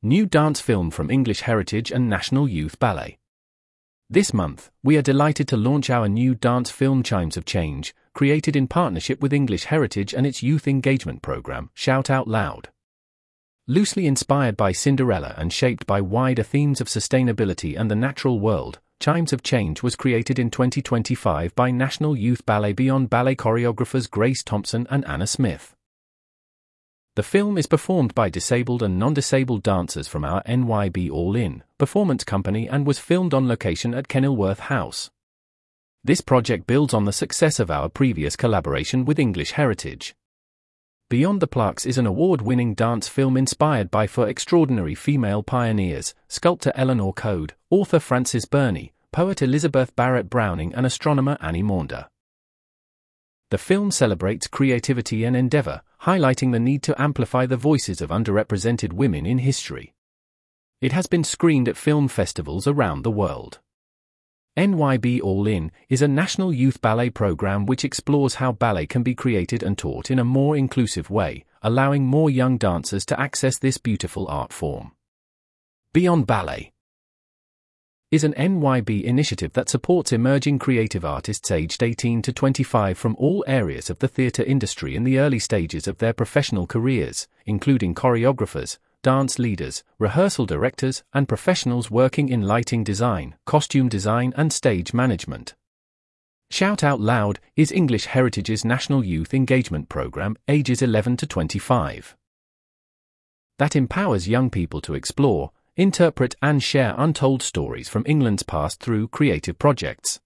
New dance film from English Heritage and National Youth Ballet. This month, we are delighted to launch our new dance film Chimes of Change, created in partnership with English Heritage and its youth engagement program, Shout Out Loud. Loosely inspired by Cinderella and shaped by wider themes of sustainability and the natural world, Chimes of Change was created in 2025 by National Youth Ballet Beyond Ballet choreographers Grace Thompson and Anna Smith. The film is performed by disabled and non-disabled dancers from our NYB All In performance company and was filmed on location at Kenilworth House. This project builds on the success of our previous collaboration with English Heritage. Beyond the Plaques is an award-winning dance film inspired by four extraordinary female pioneers, sculptor Eleanor Code, author Frances Burney, poet Elizabeth Barrett Browning and astronomer Annie Maunder. The film celebrates creativity and endeavor, highlighting the need to amplify the voices of underrepresented women in history. It has been screened at film festivals around the world. NYB All In is a national youth ballet program which explores how ballet can be created and taught in a more inclusive way, allowing more young dancers to access this beautiful art form. Beyond Ballet is an NYB initiative that supports emerging creative artists aged 18 to 25 from all areas of the theatre industry in the early stages of their professional careers, including choreographers, dance leaders, rehearsal directors, and professionals working in lighting design, costume design, and stage management. Shout Out Loud is English Heritage's national youth engagement program, ages 11 to 25, that empowers young people to explore, interpret and share untold stories from England's past through creative projects.